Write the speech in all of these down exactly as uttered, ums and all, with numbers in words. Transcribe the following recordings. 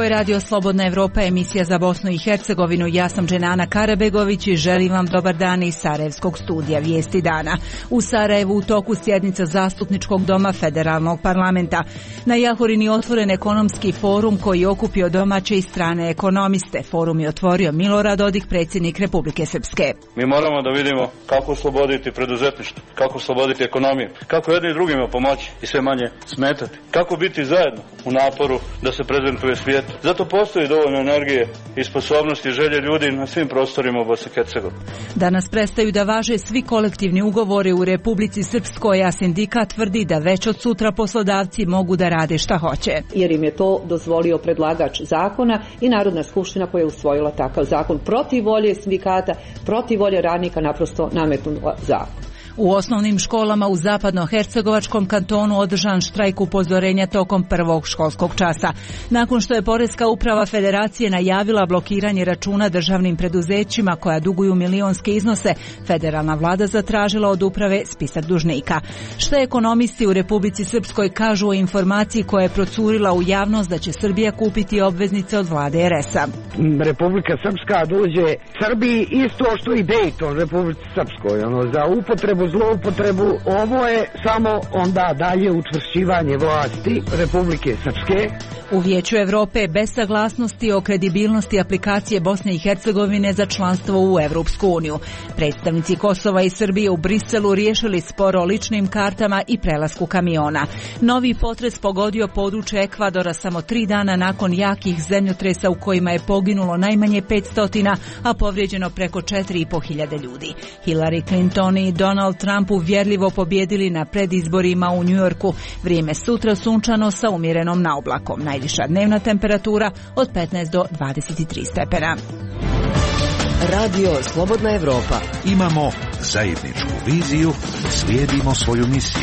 Radio Slobodna Evropa, emisija za Bosnu i Hercegovinu. Ja sam Dženana Karabegović i želim vam dobar dan iz Sarajevskog studija Vijesti dana. U Sarajevu u toku sjednica Zastupničkog doma Federalnog parlamenta. Na Jahorini otvoren ekonomski forum koji je okupio domaće i strane ekonomiste. Forum je otvorio Milorad Dodik, predsjednik Republike Srpske. Mi moramo da vidimo kako osloboditi preduzetništvo, kako osloboditi ekonomiju, kako jedni drugima pomoći i sve manje smetati, kako biti zajedno u naporu da se prezentuje svijet. Zato postoji dovoljno energije i sposobnosti i želje ljudi na svim prostorima u Bosni i Hercegovini. Danas prestaju da važe svi kolektivni ugovori u Republici Srpskoj, a sindikat tvrdi da već od sutra poslodavci mogu da rade šta hoće. Jer im je to dozvolio predlagač zakona i Narodna skupština koja je usvojila takav zakon protiv volje sindikata, protiv volje radnika, naprosto nametnula zakon. U osnovnim školama u zapadno-hercegovačkom kantonu održan štrajk upozorenja tokom prvog školskog časa. Nakon što je Poreska uprava Federacije najavila blokiranje računa državnim preduzećima koja duguju milionske iznose, federalna vlada zatražila od uprave spisak dužnika. Šta ekonomisti u Republici Srpskoj kažu o informaciji koja je procurila u javnost da će Srbija kupiti obveznice od vlade er es a? Republika Srpska dođe Srbiji isto što i Dejton Republici Srpskoj, ono, za upotrebu, zloupotrebu, ovo je samo onda dalje učvršćivanje vlasti Republike Srpske. U Vijeću Evrope bez saglasnosti o kredibilnosti aplikacije Bosne i Hercegovine za članstvo u Evropsku uniju. Predstavnici Kosova i Srbije u Briselu riješili spor o ličnim kartama i prelasku kamiona. Novi potres pogodio područje Ekvadora samo tri dana nakon jakih zemljotresa u kojima je poginulo najmanje petsto, a povrijeđeno preko četiri i po hiljade ljudi. Hillary Clinton i Donald Trump uvjerljivo pobjedili na predizborima u Njujorku. Vrijeme sutra sunčano sa umjerenom naoblakom. Najviša dnevna temperatura od petnaest do dvadeset tri stepena. Radio Slobodna Evropa. Imamo zajedničku viziju, slijedimo svoju misiju.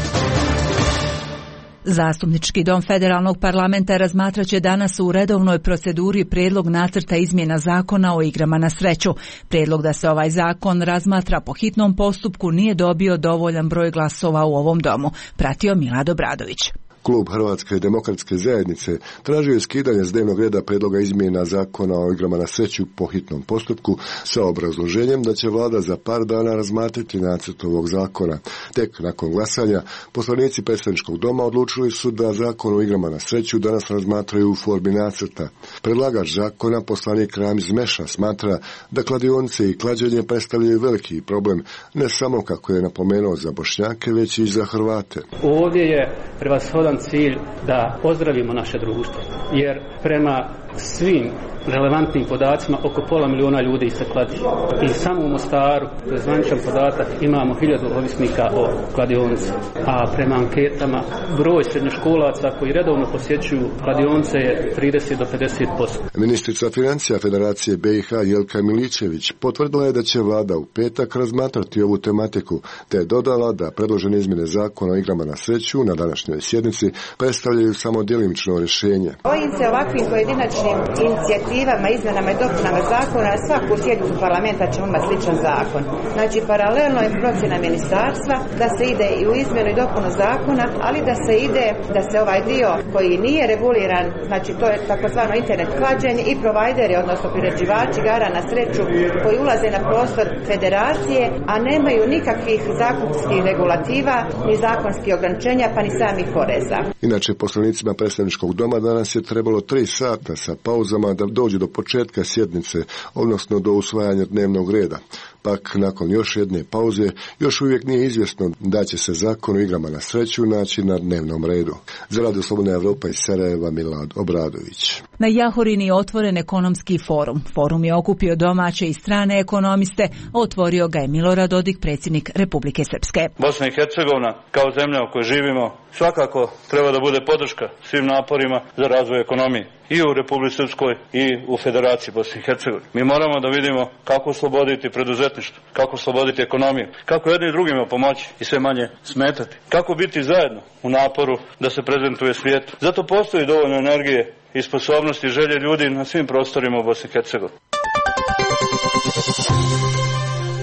Zastupnički dom Federalnog parlamenta razmatraće danas u redovnoj proceduri prijedlog nacrta izmjena zakona o igrama na sreću. Prijedlog da se ovaj zakon razmatra po hitnom postupku nije dobio dovoljan broj glasova u ovom domu. Pratio Milad Obradović. Klub Hrvatske demokratske zajednice tražio je skidanje s dnevnog reda prijedloga izmjena zakona o igrama na sreću po hitnom postupku sa obrazloženjem da će vlada za par dana razmatrati nacrt ovog zakona. Tek nakon glasanja poslanici predstavničkog doma odlučili su da zakon o igrama na sreću danas razmatraju u formi nacrta. Predlagač zakona, poslanik Ramiz Meša, smatra da kladionice i klađenje predstavljaju veliki problem, ne samo, kako je napomenuo, za Bošnjake, već i za Hrvate. Ovdje je prevashodan cilj da ozdravimo naše društvo, jer prema svim relevantnim podacima oko pola miliona ljudi se kladi. I samo u Mostaru, to je zvaničan podatak, imamo hiljadu ovisnika o kladionici. A prema anketama broj srednjoškolaca koji redovno posjećuju kladionice je trideset do pedeset posto. Ministrica financija Federacije be i ha Jelka Miličević potvrdila je da će vlada u petak razmatrati ovu tematiku, te je dodala da predložene izmjene zakona o igrama na sreću na današnjoj sjednici predstavljaju samo djelimično rješenje. Bojim se ovakvim pojedinačnim inicijativama, izmjenama i dopunama zakona, na svaku sjednicu parlamenta ćemo imati sličan zakon. Znači, paralelno je procjena ministarstva da se ide i u izmjenu i dopunu zakona, ali da se ide, da se ovaj dio koji nije reguliran, znači to je takozvano internet klađenje i provajderi, odnosno priređivači igara na sreću koji ulaze na prostor federacije, a nemaju nikakvih zakonskih regulativa, ni zakonskih ograničenja, pa ni samih poreza. Inače, poslanicima predstavničkog doma danas je trebalo tri sata sa pauzama da dođe do početka sjednice, odnosno do usvajanja dnevnog reda. Pak, nakon još jedne pauze, još uvijek nije izvjesno da će se zakon o igrama na sreću naći na dnevnom redu. Za Radio Slobodna Evropa iz Sarajeva, Milad Obradović. Na Jahorini je otvoren ekonomski forum. Forum je okupio domaće i strane ekonomiste, a otvorio ga je Milorad Dodik, predsjednik Republike Srpske. Bosna i Hercegovina, kao zemlja u kojoj živimo, svakako treba da bude podrška svim naporima za razvoj ekonomije i u Republici Srpskoj i u Federaciji Bosne i Hercegovine. Mi moramo da vidimo kako osloboditi preduzetništvo, kako osloboditi ekonomiju, kako jedni drugima pomoći i sve manje smetati, kako biti zajedno u naporu da se prezentuje svijetu. Zato postoji dovoljno energije i sposobnosti i želje ljudi na svim prostorima u Bosni i Hercegovini.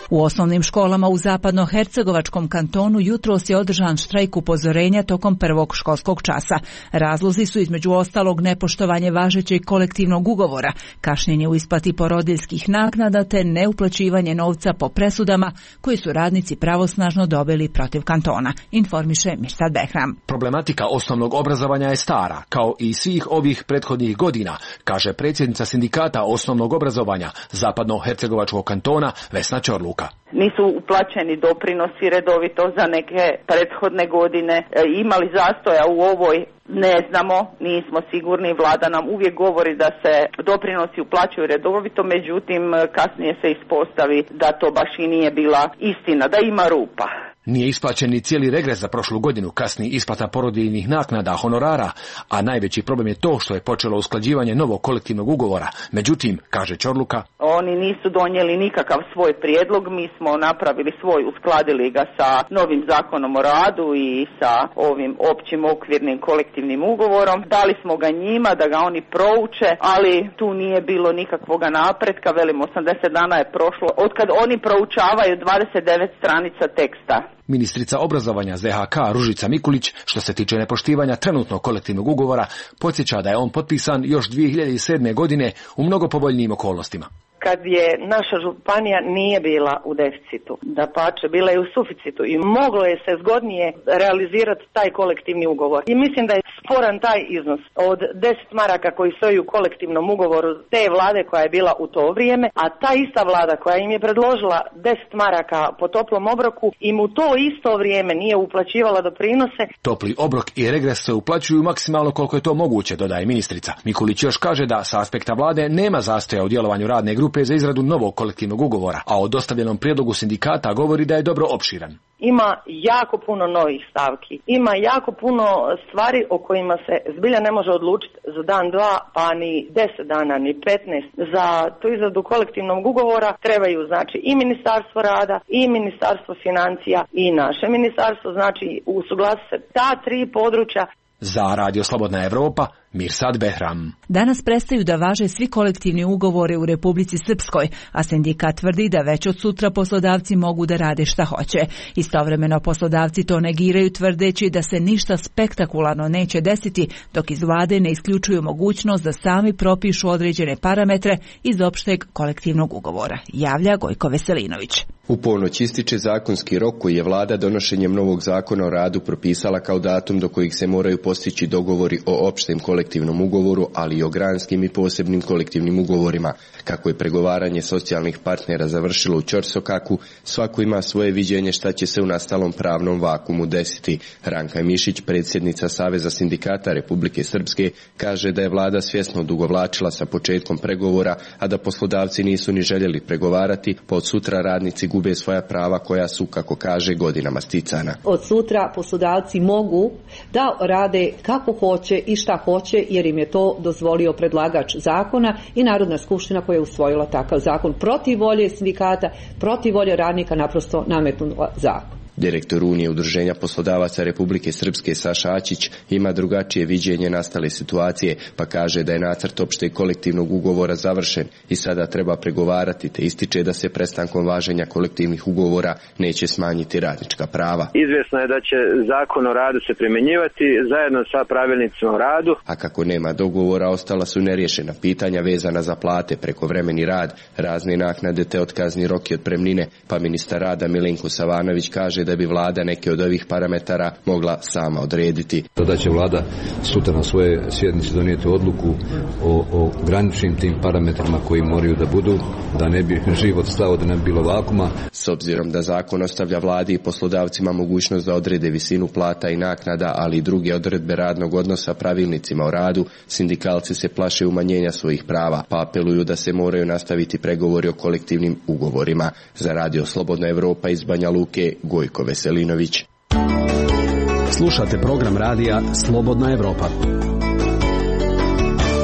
U osnovnim školama u zapadnohercegovačkom kantonu jutros je održan štrajk upozorenja tokom prvog školskog časa. Razlozi su između ostalog nepoštovanje važećeg kolektivnog ugovora, kašnjenje u isplati porodiljskih naknada te neuplaćivanje novca po presudama koji su radnici pravosnažno dobili protiv kantona, informiše Mirsad Behram. Problematika osnovnog obrazovanja je stara, kao i svih ovih prethodnih godina, kaže predsjednica sindikata osnovnog obrazovanja zapadnohercegovačkog kantona Vesna Ćorluka. Nisu uplaćeni doprinosi redovito za neke prethodne godine, e, imali zastoja u ovoj, ne znamo, nismo sigurni, vlada nam uvijek govori da se doprinosi uplaćuju redovito, međutim kasnije se ispostavi da to baš i nije bila istina, da ima rupa. Nije isplaćen ni cijeli regres za prošlu godinu, kasni isplata porodiljnih naknada, honorara, a najveći problem je to što je počelo usklađivanje novog kolektivnog ugovora. Međutim, kaže Ćorluka, oni nisu donijeli nikakav svoj prijedlog, mi smo napravili svoj, uskladili ga sa novim zakonom o radu i sa ovim općim okvirnim kolektivnim ugovorom. Dali smo ga njima da ga oni prouče, ali tu nije bilo nikakvoga napretka, velim osamdeset dana je prošlo, otkad oni proučavaju dvadeset devet stranica teksta. Ministrica obrazovanja Z H K Ružica Mikulić, što se tiče nepoštivanja trenutnog kolektivnog ugovora, podsjeća da je on potpisan još dvije hiljade sedme. godine u mnogo povoljnijim okolnostima. Kad je naša županija nije bila u deficitu, dapače, bila je u suficitu i moglo je se zgodnije realizirati taj kolektivni ugovor. I mislim da je sporan taj iznos od deset maraka koji stoji u kolektivnom ugovoru te vlade koja je bila u to vrijeme, a ta ista vlada koja im je predložila deset maraka po toplom obroku im u to isto vrijeme nije uplaćivala doprinose. Topli obrok i regres se uplaćuju maksimalno koliko je to moguće, dodaje ministrica. Mikulić još kaže da sa aspekta vlade nema zastoja u djelovanju radne grupe za izradu novog kolektivnog ugovora, a o dostavljenom prijedlogu sindikata govori da je dobro opširan. Ima jako puno novih stavki, ima jako puno stvari o kojima se zbilja ne može odlučiti za dan, dva, pa ni deset dana, ni petnaest. Za tu izradu kolektivnog ugovora trebaju znači i Ministarstvo rada, i Ministarstvo financija, i naše ministarstvo, znači usuglasiti se ta tri područja. Za Radio Slobodna Evropa, Mirsad Behram. Danas prestaju da važe svi kolektivni ugovori u Republici Srpskoj, a sindikat tvrdi da već od sutra poslodavci mogu da rade šta hoće. Istovremeno poslodavci to negiraju tvrdeći da se ništa spektakularno neće desiti, dok iz vlade ne isključuju mogućnost da sami propišu određene parametre iz opšteg kolektivnog ugovora, javlja Gojko Veselinović. U ponoć ističe zakonski rok koji je vlada donošenjem novog zakona o radu propisala kao datum do kojih se moraju postići dogovori o opštem kolektivnom ugovoru, ali i o granskim i posebnim kolektivnim ugovorima. Kako je pregovaranje socijalnih partnera završilo u ćorsokaku, svako ima svoje viđenje šta će se u nastalom pravnom vakumu desiti. Ranka Mišić, predsjednica Saveza sindikata Republike Srpske, kaže da je vlada svjesno odugovlačila sa početkom pregovora, a da poslodavci nisu ni željeli pregovarati, pa od sutra radnici gube svoja prava koja su, kako kaže, godinama sticana. Od sutra poslodavci mogu da rade kako hoće i šta hoće, jer im je to dozvolio predlagač zakona i Narodna skupština koja je usvojila takav zakon protiv volje sindikata, protiv volje radnika, naprosto nametnula zakon. Direktor Unije udruženja poslodavaca Republike Srpske Saša Ačić ima drugačije viđenje nastale situacije, pa kaže da je nacrt opšteg kolektivnog ugovora završen i sada treba pregovarati, te ističe da se prestankom važenja kolektivnih ugovora neće smanjiti radnička prava. Izvjesno je da će zakon o radu se primjenjivati zajedno sa pravilnicima o radu. A kako nema dogovora, ostala su neriješena pitanja vezana za plate, prekovremeni rad, razne naknade te otkazni rok i otpremnine, pa ministar rada Milenko Savanović kaže da bi vlada neke od ovih parametara mogla sama odrediti. Da će vlada sutra na svoje sjednici donijeti odluku o, o graničnim tim parametrima koji moraju da budu, da ne bi život stao, da ne bi bilo vakuma. S obzirom da zakon ostavlja vladi i poslodavcima mogućnost da odrede visinu plata i naknada, ali i druge odredbe radnog odnosa pravilnicima o radu, sindikalci se plaše umanjenja svojih prava, pa apeluju da se moraju nastaviti pregovori o kolektivnim ugovorima. Za Radio Slobodna Evropa iz Banja Luke, Gojko Veselinović. Slušate program radija Slobodna Evropa.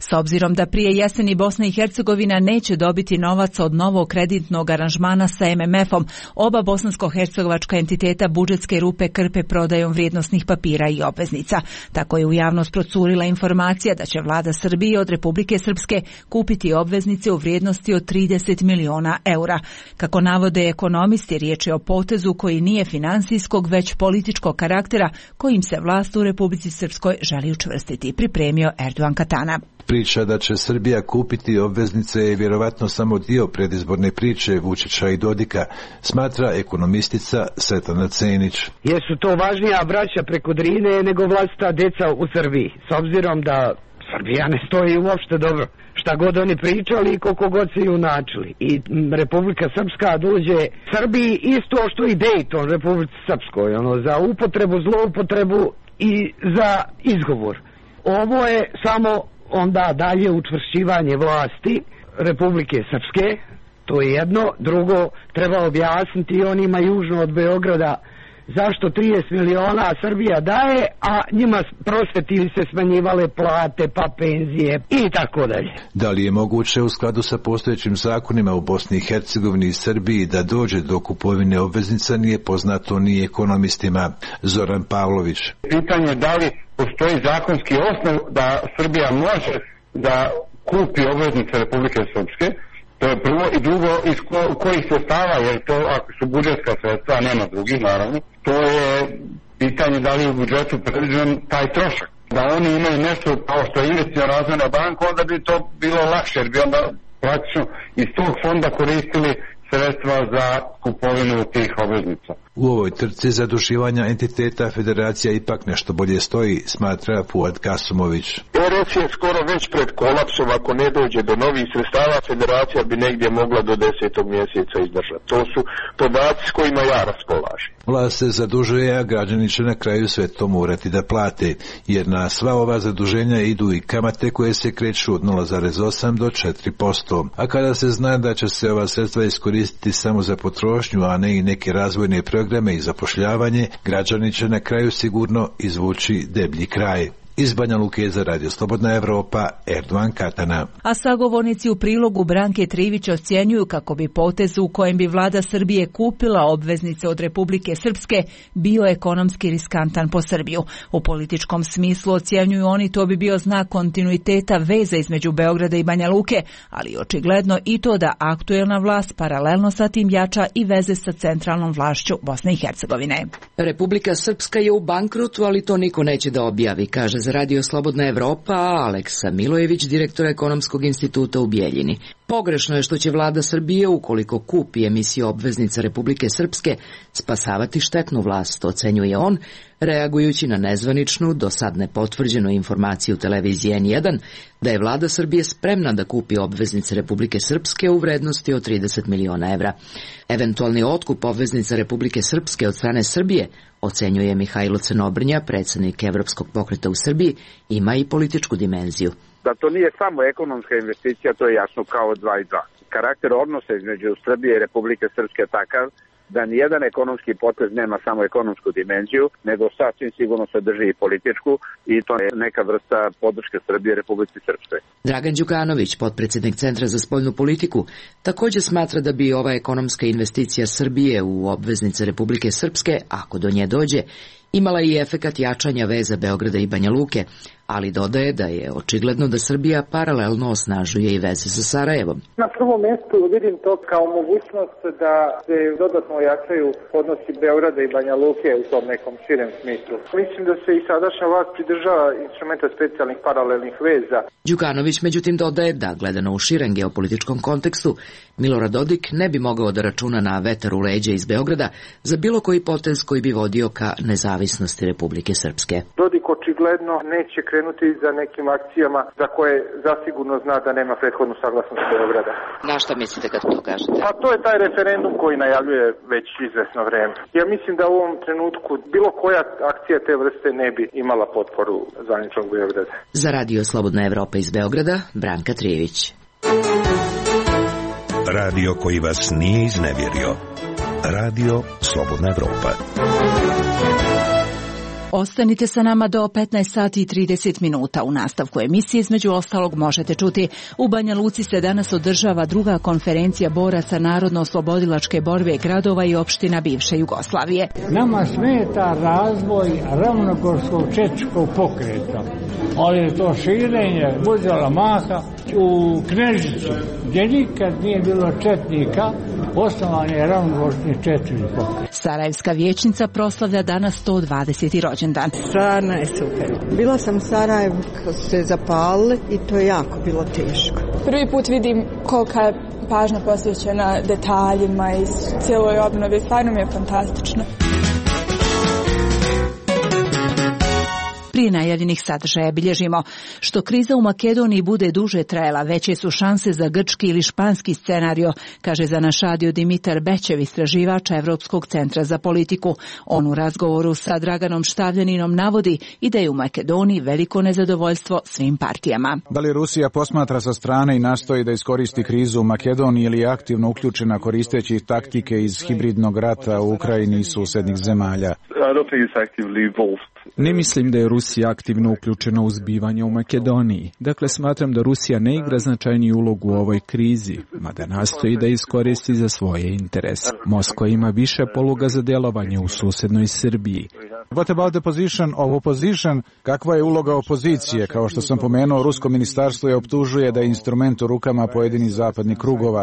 S obzirom da prije jeseni Bosna i Hercegovina neće dobiti novac od novog kreditnog aranžmana sa em em efom, oba bosansko-hercegovačka entiteta budžetske rupe krpe prodajom vrijednosnih papira i obveznica. Tako je u javnost procurila informacija da će vlada Srbije od Republike Srpske kupiti obveznice u vrijednosti od trideset miliona eura. Kako navode ekonomisti, riječ je o potezu koji nije finansijskog, već političkog karaktera kojim se vlast u Republici Srpskoj želi učvrstiti, pripremio Erdogan Katana. Priča da će Srbija kupiti obveznice je vjerovatno samo dio predizborne priče Vučića i Dodika, smatra ekonomistica Svetlana Cenić. Jesu to važnija braća preko Drine nego vlastita deca u Srbiji, s obzirom da Srbija ne stoji uopšte dobro. Šta god oni pričali i koliko god se junačili. I Republika Srpska dođe Srbiji isto što i Dejton Republici Srpskoj, ono, za upotrebu, zloupotrebu i za izgovor. Ovo je samo onda dalje učvršćivanje vlasti Republike Srpske, to je jedno. Drugo, treba objasniti onima južno od Beograda zašto trideset miliona Srbija daje, a njima prosveti se smanjivale plate, pa penzije i tako dalje. Da li je moguće u skladu sa postojećim zakonima u Bosni i Hercegovini i Srbiji da dođe do kupovine obveznica nije poznato ni ekonomistima. Zoran Pavlović. Pitanje je da li postoji zakonski osnov da Srbija može da kupi obveznice Republike Srpske. To je prvo, i drugo, iz ko, kojih sredstava, jer to ako su budžetska sredstva, a nema drugih naravno, to je pitanje da li je u budžetu predviđen taj trošak. Da oni imaju nešto kao što je investiciona razvojna banka, onda bi to bilo lakše, jer bi onda praktično iz tog fonda koristili sredstva za kupovinu tih obveznica. U ovoj trci zaduživanja entiteta federacija ipak nešto bolje stoji, smatra Fuad Kasumović. R S je skoro već pred kolapsom, ako ne dođe do novih sredstava, federacija bi negdje mogla do desetog mjeseca izdržati. To su podaci s kojima ja raspolažem. Vlast se zadužuje, a građani će na kraju sve to morati da plate, jer na sva ova zaduženja idu i kamate koje se kreću od nula zarez osam do četiri posto. A kada se zna da će se ova sredstva iskoristiti samo za potrošnju, a ne i neke razvojne programe i zapošljavanje, građani će na kraju sigurno izvući deblji kraj. Iz Banja Luke za Radio Slobodna Evropa, Erdogan Katana. A sagovornici u prilogu Branke Trivić ocjenjuju kako bi potez u kojem bi vlada Srbije kupila obveznice od Republike Srpske bio ekonomski riskantan po Srbiju. U političkom smislu ocjenjuju oni to bi bio znak kontinuiteta veza između Beograda i Banja Luke, ali očigledno i to da aktuelna vlast paralelno sa tim jača i veze sa centralnom vlašću Bosne i Hercegovine. Republika Srpska je u bankrotu, ali to niko neće da objavi, kaže za Radio Slobodna Evropa Aleksa Milojević, direktor Ekonomskog instituta u Bijeljini. Pogrešno je što će vlada Srbije, ukoliko kupi emisiju obveznica Republike Srpske, spasavati štetnu vlast, ocenjuje on, reagujući na nezvaničnu, do sad nepotvrđenu informaciju televizije en jedan, da je vlada Srbije spremna da kupi obveznice Republike Srpske u vrednosti od trideset miliona evra. Eventualni otkup obveznica Republike Srpske od strane Srbije, ocenjuje Mihajlo Crnobrnja, predsjednik Evropskog pokreta u Srbiji, ima i političku dimenziju. Da to nije samo ekonomska investicija, to je jasno kao dva i dva. Karakter odnosa između Srbije i Republike Srpske je takav da nijedan ekonomski potez nema samo ekonomsku dimenziju, nego sasvim sigurno sadrži i političku, i to je neka vrsta podrške Srbije Republici Srpskoj. Dragan Đukanović, potpredsjednik Centra za spoljnu politiku, također smatra da bi ova ekonomska investicija Srbije u obveznice Republike Srpske, ako do nje dođe, imala i efekat jačanja veza Beograda i Banja Luke, ali dodaje da je očigledno da Srbija paralelno osnažuje i veze sa Sarajevom. Na prvom mjestu vidim to kao mogućnost da se dodatno ojačaju odnosi Beograda i Banja Luke u tom nekom širem smislu. Mislim da se i sadašnja vlast pridržava instrumenta specijalnih paralelnih veza. Đukanović međutim dodaje da, gledano u širem geopolitičkom kontekstu, Milorad Dodik ne bi mogao da računa na vetar u leđa iz Beograda za bilo koji potez koji bi vodio ka nezavisnosti Republike Srpske. Dodik očigledno neće krenuti za nekim akcijama za koje zasigurno zna da nema prethodnu saglasnost Beograda. Na šta mislite kad to kažete? Pa to je taj referendum koji najavljuje već izvesno vreme. Ja mislim da u ovom trenutku bilo koja akcija te vrste ne bi imala potporu zvaničnog Beograda. Za Radio Slobodna Evropa iz Beograda, Branka Trijević. Radio koji vas nije iznevjerio. Radio Slobodna Evropa. Ostanite sa nama do petnaest sati i trideset minuta. U nastavku emisije između ostalog možete čuti: u Banja Luci se danas održava druga konferencija boraca narodno-oslobodilačke borbe gradova i opština bivše Jugoslavije. Nama smeta razvoj ravnogorskog četničkog pokreta, ali je to širenje uzela maha u Knežici, gdje nikad nije bilo četnika, osnovan je ravnogorski četnički pokret. Sarajevska vijećnica proslavlja danas sto dvadeseti rođendan. Stvarno je super. Bila sam u Sarajevu kad su se zapalili i to je jako bilo teško. Prvi put vidim kolika je pažnja posvećena detaljima i cijeloj obnovi. Stvarno mi je fantastično. Prije najavljenih sadržaja bilježimo: što kriza u Makedoniji bude duže trajala, veće su šanse za grčki ili španski scenario, kaže za naš radio Dimitar Bećev, istraživač Evropskog centra za politiku. On u razgovoru sa Draganom Štavljaninom navodi i da je u Makedoniji veliko nezadovoljstvo svim partijama. Da li Rusija posmatra sa strane i nastoji da iskoristi krizu u Makedoniji ili je aktivno uključena koristeći taktike iz hibridnog rata u Ukrajini i susednih zemalja? Ne mislim da je Rusija aktivno uključena u zbivanje u Makedoniji. Dakle, smatram da Rusija ne igra značajniju ulogu u ovoj krizi, mada nastoji da iskoristi za svoje interese. Moskva ima više poluga za djelovanje u susednoj Srbiji. What about the position of opposition? Kakva je uloga opozicije? Kao što sam pomenuo, rusko ministarstvo je optužuje da je instrument u rukama pojedinih zapadnih krugova.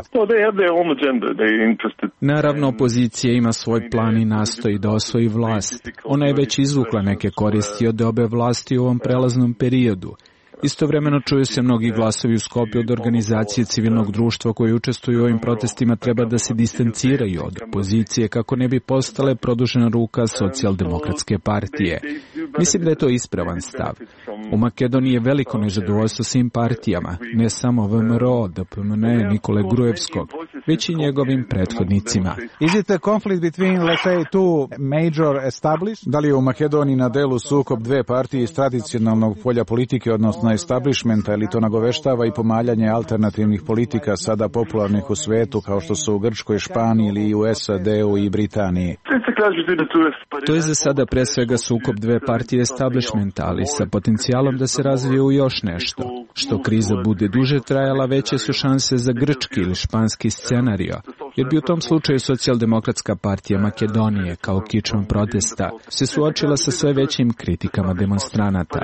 Naravno, opozicija ima svoj plan i nastoji da osvoji vlast. Ona je već izvukla neke koristi od obe vlasti u ovom prelaznom periodu. Istovremeno čuju se mnogi glasovi u Skopju od organizacije civilnog društva koji učestvuju u ovim protestima treba da se distanciraju od opozicije kako ne bi postale produžena ruka socijaldemokratske partije. Mislim da je to ispravan stav. U Makedoniji je veliko nezadovoljstvo svim partijama, ne samo V M R O, D P M N, Nikole Grujevskog, već i njegovim prethodnicima. Is it a conflict between, let's say, two major established? Da li je u Makedoniji na delu sukob dve partije iz tradicionalnog polja politike, odnosno establishmenta, ili to nagoveštava i pomaljanje alternativnih politika sada popularnih u svetu, kao što su u Grčkoj, Španiji ili u S A D-u i Britaniji? To je za sada pre svega sukob dve partije establishmenta, ali sa potencijalom da se razvije u još nešto. Što kriza bude duže trajala, veće su šanse za grčki ili španski scenario, jer bi u tom slučaju socijaldemokratska partija Makedonije, kao kičom protesta, se suočila sa sve većim kritikama demonstranata.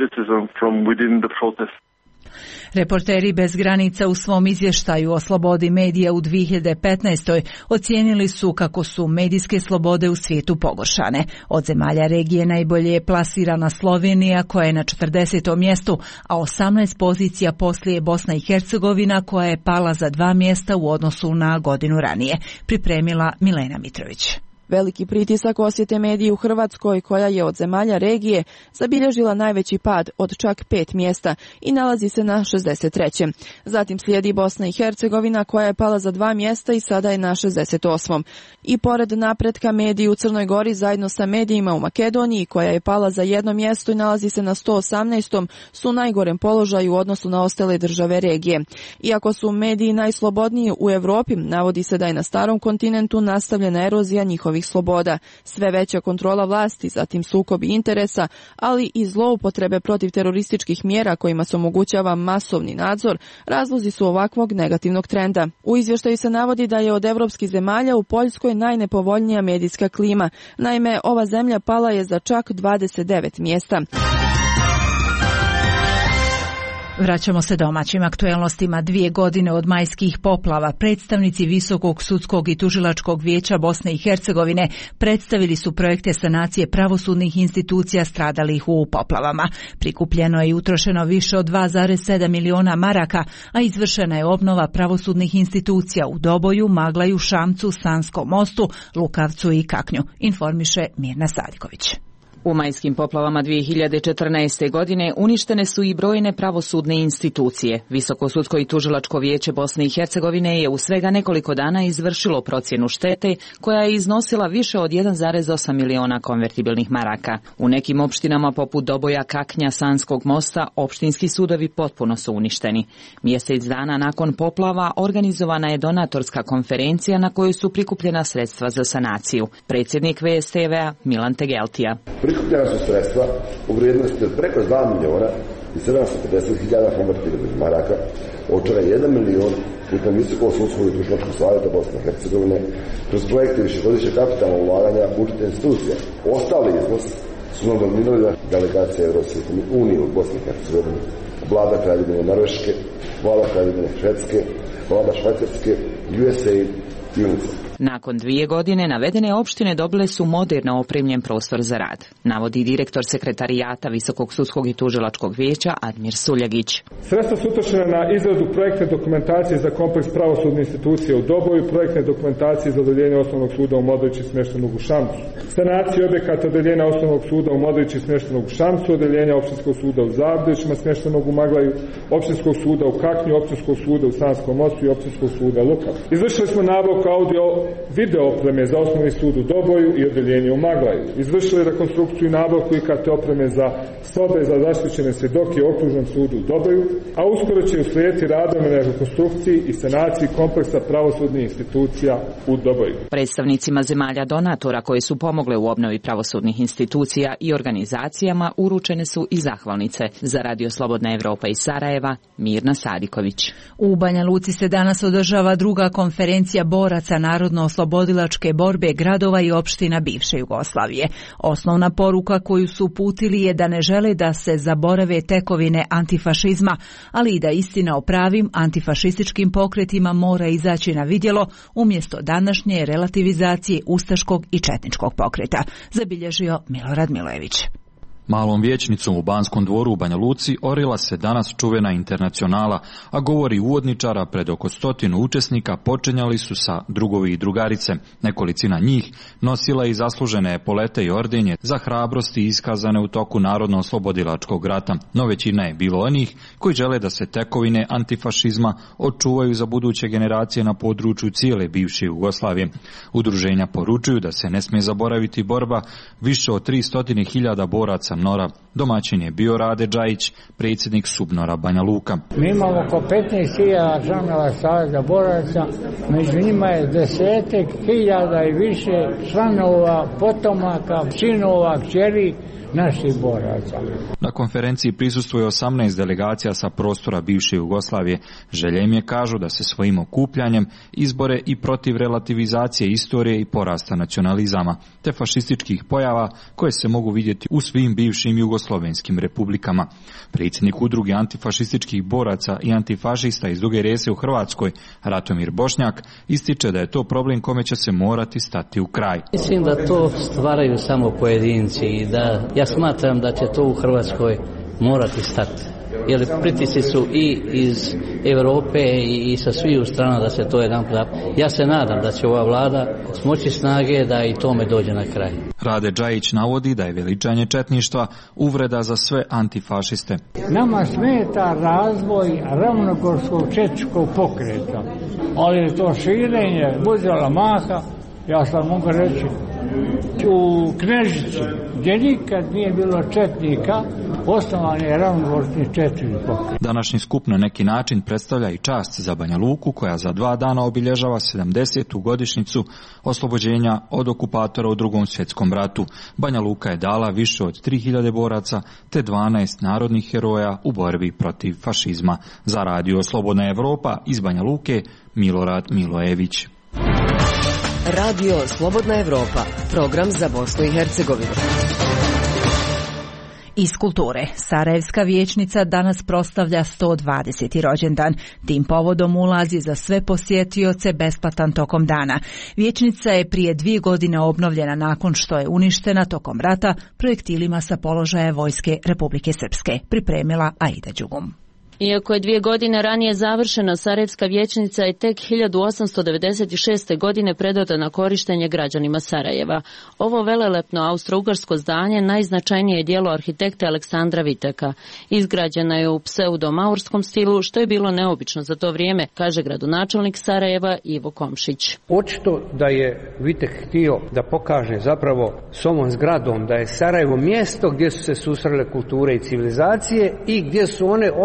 Reporteri bez granica u svom izvještaju o slobodi medija u dvije hiljade petnaestoj. ocijenili su kako su medijske slobode u svijetu pogoršane. Od zemalja regije najbolje je plasirana Slovenija koja je na četrdesetom mjestu, a osamnaest pozicija poslije Bosna i Hercegovina koja je pala za dva mjesta u odnosu na godinu ranije. Pripremila Milena Mitrović. Veliki pritisak osjete mediji u Hrvatskoj, koja je od zemalja regije zabilježila najveći pad od čak pet mjesta i nalazi se na šezdeset trećem. Zatim slijedi Bosna i Hercegovina koja je pala za dva mjesta i sada je na šezdeset osmom. I pored napretka mediji u Crnoj Gori zajedno sa medijima u Makedoniji, koja je pala za jedno mjesto i nalazi se na sto osamnaestom, su u najgorem položaju u odnosu na ostale države regije. Iako su mediji najslobodniji u Europi, navodi se da je na starom kontinentu nastavljena erozija njihovih sloboda, sve veća kontrola vlasti, zatim sukobi interesa, ali i zloupotrebe protiv terorističkih mjera kojima se omogućava masovni nadzor, razlozi su ovakvog negativnog trenda. U izvještaju se navodi da je od evropskih zemalja u Poljskoj najnepovoljnija medijska klima. Naime, ova zemlja pala je za čak dvadeset devet mjesta. Vraćamo se domaćim aktuelnostima. Dvije godine od majskih poplava predstavnici Visokog sudskog i tužilačkog vijeća Bosne i Hercegovine predstavili su projekte sanacije pravosudnih institucija stradalih u poplavama. Prikupljeno je i utrošeno više od dva zarez sedam miliona maraka, a izvršena je obnova pravosudnih institucija u Doboju, Maglaju, Šamcu, Sanskom mostu, Lukavcu i Kaknju, informiše Mirna Sadiković. U majskim poplavama dvije hiljade četrnaeste. godine uništene su i brojne pravosudne institucije. Visoko sudsko i tužilačko vijeće Bosne i Hercegovine je u svega nekoliko dana izvršilo procjenu štete koja je iznosila više od jedan zarez osam miliona konvertibilnih maraka. U nekim opštinama poput Doboja, Kaknja, Sanskog mosta opštinski sudovi potpuno su uništeni. Mjesec dana nakon poplava organizovana je donatorska konferencija na kojoj su prikupljena sredstva za sanaciju. Predsjednik V S T V-a Milan Tegeltija. Prikupljena su sredstva u vrijednosti od preko dva miliona i sedamsto pedeset hiljada konvertibilnih maraka, od čega jedan milion putem Visokog sudskog i tužilačkog savjeta Bosne i Hercegovine kroz projekte višegodišnjeg kapitalnog ulaganja budžetne institucije. Ostali iznos su nadominirali delegacije Evropske unije u Bosni i Hercegovini, vlada Kraljevine Norveške, vlada Kraljevine Švedske, vlada Švajcarske, U S A I i UNICEF. Nakon dvije godine navedene opštine dobile su moderno opremljen prostor za rad, navodi direktor sekretarijata Visokog sudskog i tužilačkog vijeća Admir Suljagić. Sredstva su utrošena na izradu projektne dokumentacije za kompleks pravosudne institucije u Doboju, projektne dokumentacije za odeljenje Osnovnog suda u Modrići smještenog u Šamcu, sanaciju objekata odeljenja Osnovnog suda u Modrići smještenog u Šamcu, odeljenja Opštinskog suda u Zavdićima smještenog u Maglaju, Opštinskog suda u Kaknju, Opštinskog suda u Sanskom mostu i Opštinskog suda Lukav. Izvršili smo nabavku audio video opreme za Osnovni sud u Doboju i odeljenje u Maglaju. Izvršili rekonstrukciju i nabavku I K T opreme za sobe za zaštićene svjedoke u Okružnom sudu u Doboju, a uskoro će uslijediti radovi na rekonstrukciji i sanaciji kompleksa pravosudnih institucija u Doboju. Predstavnicima zemalja donatora koji su pomogle u obnovi pravosudnih institucija i organizacijama uručene su i zahvalnice. Za Radio Slobodna Evropa iz Sarajeva, Mirna Sadiković. U Banja Luci se danas održava druga konferencija boraca narodno-oslobodilačke borbe gradova i opština bivše Jugoslavije. Osnovna poruka koju su uputili je da ne žele da se zaborave tekovine antifašizma, ali i da istina o pravim antifašističkim pokretima mora izaći na vidjelo umjesto današnje relativizacije ustaškog i četničkog pokreta, zabilježio Milorad Milojević. Malom vijećnicom u Banskom dvoru u Banja Luci orila se danas čuvena internacionala, a govori uvodničara pred oko stotinu učesnika počinjali su sa drugovi i drugarice. Nekolicina njih nosila i zaslužene epolete i ordenje za hrabrosti iskazane u toku narodno-oslobodilačkog rata, no većina je bilo onih koji žele da se tekovine antifašizma očuvaju za buduće generacije na području cijele bivše Jugoslavije. Udruženja poručuju da se ne smije zaboraviti borba više od tristo hiljada boraca Nora. Domaćin je bio Rade Džajić, predsjednik Subnora Banja Luka. Mi imamo oko petnaest hiljada članova Saveza boraca, među njima je desetak hiljada i više članova, potomaka, sinova, kćeri naših boraca. Na konferenciji prisustvuje osamnaest delegacija sa prostora bivše Jugoslavije. Želje im je, kažu, da se svojim okupljanjem izbore i protiv relativizacije istorije i porasta nacionalizama, te fašističkih pojava koje se mogu vidjeti u svim bivšim jugoslovenskim republikama. Predsjednik udruge antifašističkih boraca i antifašista iz Duge Rese u Hrvatskoj, Ratomir Bošnjak, ističe da je to problem kome će se morati stati u kraj. Mislim da to stvaraju samo pojedinci i da ja smatram da će to u Hrvatskoj morati stati. Jer pritisci su i iz Europe i, i sa sviju strana da se to jedan put. Ja se nadam da će ova vlada smoći snage da i tome dođe na kraj. Rade Džajić navodi da je veličanje četništva uvreda za sve antifašiste. Nama smeta razvoj ravnogorskog četničkog pokreta, ali je to širenje uzelo maha, ja sam mogu reći, u Knežici, gdje nikad nije bilo četnika, osnovan je ravnogorski četnički pokret. Današnji skup na neki način predstavlja i čast za Banja Luku, koja za dva dana obilježava sedamdesetu godišnjicu oslobođenja od okupatora u Drugom svjetskom ratu. Banja Luka je dala više od tri hiljade boraca te dvanaest narodnih heroja u borbi protiv fašizma. Za Radio Slobodna Evropa iz Banja Luke, Milorad Milojević. Radio Slobodna Evropa, program za Bosnu i Hercegovinu. Iz kulture, Sarajevska vijećnica danas proslavlja sto dvadeseti rođendan. Tim povodom ulazi za sve posjetioce besplatan tokom dana. Vijećnica je prije dvije godine obnovljena nakon što je uništena tokom rata projektilima sa položaja vojske Republike Srpske, pripremila Aida Đugum. Iako je dvije godine ranije završena, Sarajevska vijećnica je tek hiljadu osamsto devedeset šeste. godine predata na korištenje građanima Sarajeva. Ovo velelepno austro-ugarsko zdanje najznačajnije je djelo arhitekta Aleksandra Viteka. Izgrađena je u pseudo-maurskom stilu, što je bilo neobično za to vrijeme, kaže gradonačelnik Sarajeva Ivo Komšić. Očito da je Vitek htio da pokaže zapravo s ovom zgradom da je Sarajevo mjesto gdje su se susrele kulture i civilizacije i gdje su one opstale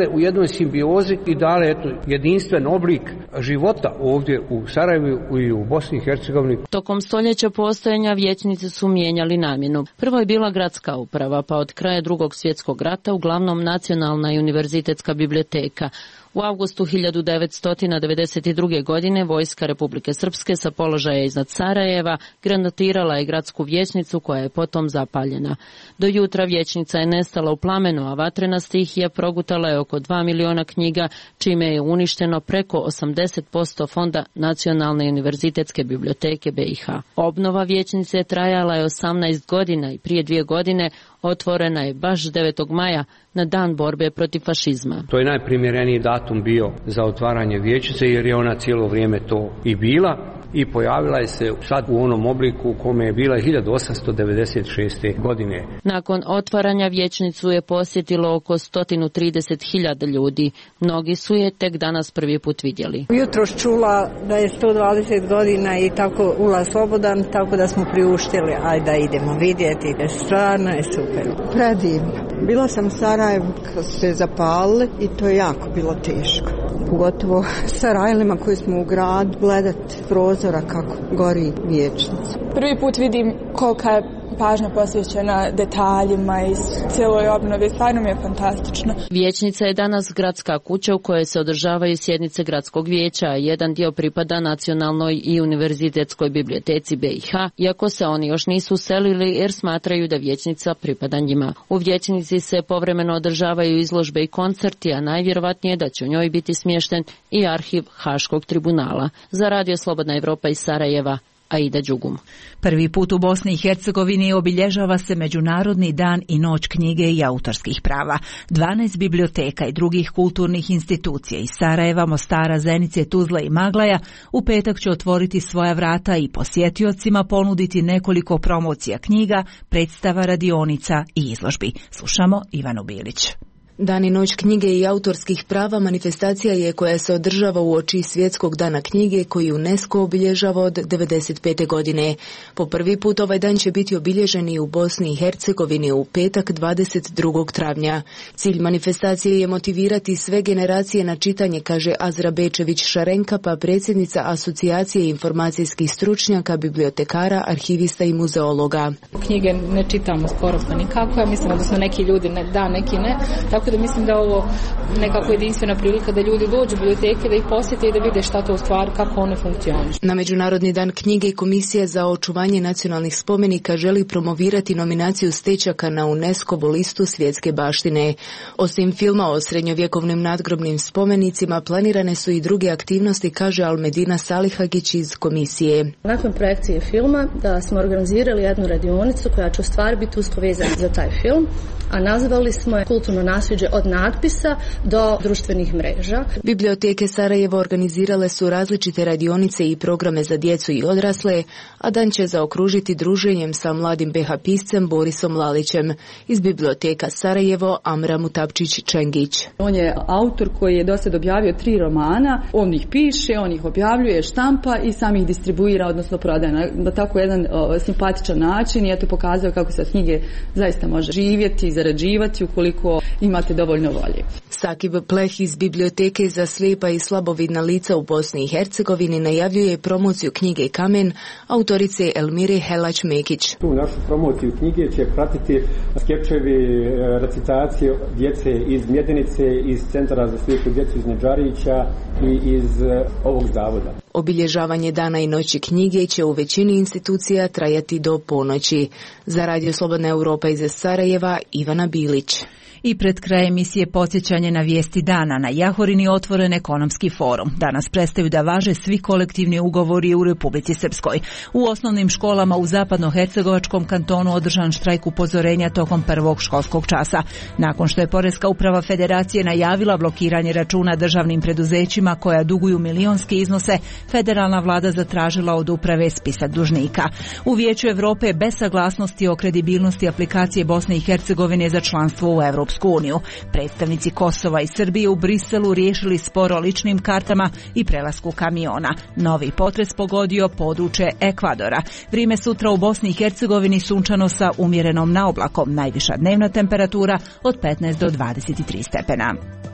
u jednoj simbiozi i dale eto, jedinstven oblik života ovdje u Sarajevu i u Bosni i Hercegovini. Tokom stoljeća postojanja vijećnice su mijenjali namjenu. Prvo je bila gradska uprava, pa od kraja Drugog svjetskog rata uglavnom nacionalna i univerzitetska biblioteka. U avgustu hiljadu devetsto devedeset druge. godine vojska Republike Srpske sa položaja iznad Sarajeva granatirala je gradsku vijećnicu koja je potom zapaljena. Do jutra vijećnica je nestala u plamenu, a vatrena stihija progutala je oko dva miliona knjiga, čime je uništeno preko osamdeset posto fonda Nacionalne univerzitetske biblioteke B i H. Obnova vijećnice trajala je osamnaest godina i prije dvije godine otvorena je baš devetog maja na dan borbe protiv fašizma. To je najprimjereniji datum bio za otvaranje vijećnice jer je ona cijelo vrijeme to i bila i pojavila je se sad u onom obliku u kome je bila hiljadu osamsto devedeset šeste. godine. Nakon otvaranja vijećnicu je posjetilo oko sto trideset hiljada ljudi. Mnogi su je tek danas prvi put vidjeli. Jutros čula da je sto dvadeset godina i tako ulaz slobodan, tako da smo priuštili, ajde da idemo vidjeti. Stvarno je super. Predivno. Bila sam u Sarajevu kad su se zapalili i to je jako bilo teško. Pogotovo sa rajlima koji smo u gradu gledati prozora kako gori vijećnica. Prvi put vidim kolika je pažnja posvećena detaljima i cijeloj obnovi. Stvarno mi je fantastično. Vijećnica je danas gradska kuća u kojoj se održavaju sjednice gradskog vijeća, a jedan dio pripada Nacionalnoj i univerzitetskoj biblioteci B i H, iako se oni još nisu uselili jer smatraju da vijećnica pripada njima. U vijećnici se povremeno održavaju izložbe i koncerti, a najvjerovatnije da će u njoj biti smješten i arhiv Haškog tribunala. Za Radio Slobodna Evropa iz Sarajeva, Aida Đugum. Prvi put u Bosni i Hercegovini obilježava se Međunarodni dan i noć knjige i autorskih prava. dvanaest biblioteka i drugih kulturnih institucija iz Sarajeva, Mostara, Zenice, Tuzle i Maglaja u petak će otvoriti svoja vrata i posjetiocima ponuditi nekoliko promocija knjiga, predstava, radionica i izložbi. Slušamo Ivanu Bilić. Dan i noć knjige i autorskih prava manifestacija je koja se održava uoči Svjetskog dana knjige koji UNESCO obilježava od devedeset pete. godine. Po prvi put ovaj dan će biti obilježen i u Bosni i Hercegovini u petak dvadeset drugog travnja. Cilj manifestacije je motivirati sve generacije na čitanje, kaže Azra Bečević-Šarenka, pa predsjednica Asocijacije informacijskih stručnjaka, bibliotekara, arhivista i muzeologa. Knjige ne čitamo skoro pa nikako, ja mislim da su neki ljudi ne, da, neki ne, tako da mislim da ovo nekako jedinstvena prilika da ljudi dođu u biblioteke, da ih posjete i da vide šta to u stvari, kako one funkcionišu. Na Međunarodni dan knjige i Komisija za očuvanje nacionalnih spomenika želi promovirati nominaciju stečaka na UNESCO-vu listu svjetske baštine. Osim filma o srednjovjekovnim nadgrobnim spomenicima, planirane su i druge aktivnosti, kaže Almedina Salihagić iz Komisije. Nakon projekcije filma da smo organizirali jednu radionicu koja će u stvari biti usko vezana za taj film, a nazvali smo je Kulturno nasljeđe od natpisa do društvenih mreža. Biblioteke Sarajevo organizirale su različite radionice i programe za djecu i odrasle, a dan će zaokružiti druženjem sa mladim be ha piscem Borisom Lalićem. Iz Biblioteka Sarajevo Amra Mutapčić-Čengić. On je autor koji je dosad objavio tri romana, on ih piše, on ih objavljuje, štampa i sam ih distribuira, odnosno prodaje na, na tako jedan o, simpatičan način i eto pokazao kako se od knjige zaista može živjeti i zarađivati ukoliko imate dovoljno volje. Sakib Pleh iz Biblioteke za slijepa i slabovidna lica u Bosni i Hercegovini najavljuje promociju knjige Kamen autorice Elmire Helać-Mekić. Tu našu promociju knjige će pratiti skečevi, recitacije djece iz Mjedenice, iz Centra za slijepu djecu iz Nedžarića i iz ovog zavoda. Obilježavanje dana i noći knjige će u većini institucija trajati do ponoći. Za Radio Slobodna Evropa iz Sarajeva, Ivana Bilić. I pred kraj emisije podsjećanje na vijesti dana. Na Jahorini otvoren ekonomski forum. Danas prestaju da važe svi kolektivni ugovori u Republici Srpskoj. U osnovnim školama u zapadnohercegovačkom kantonu održan štrajk upozorenja tokom prvog školskog časa. Nakon što je Poreska uprava Federacije najavila blokiranje računa državnim preduzećima koja duguju milionske iznose, federalna vlada zatražila od uprave spisak dužnika. U Vijeću Evrope bez saglasnosti o kredibilnosti aplikacije Bosne i Hercegovine za članstvo u Evropsku uniju. Predstavnici Kosova i Srbije u Briselu riješili spor o ličnim kartama i prelasku kamiona. Novi potres pogodio područje Ekvadora. Vrijeme sutra u Bosni i Hercegovini sunčano sa umjerenom naoblakom. Najviša dnevna temperatura od petnaest do dvadeset tri stepena.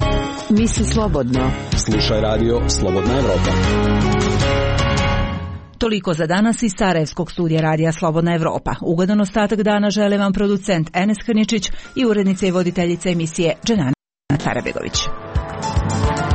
Misli slobodno. Slušaj radio Slobodna Evropa. Toliko za danas iz Sarajevskog studija radija Slobodna Evropa. Ugodan ostatak dana žele vam producent Enes Hrničić i urednica i voditeljica emisije Dženana Karabegović.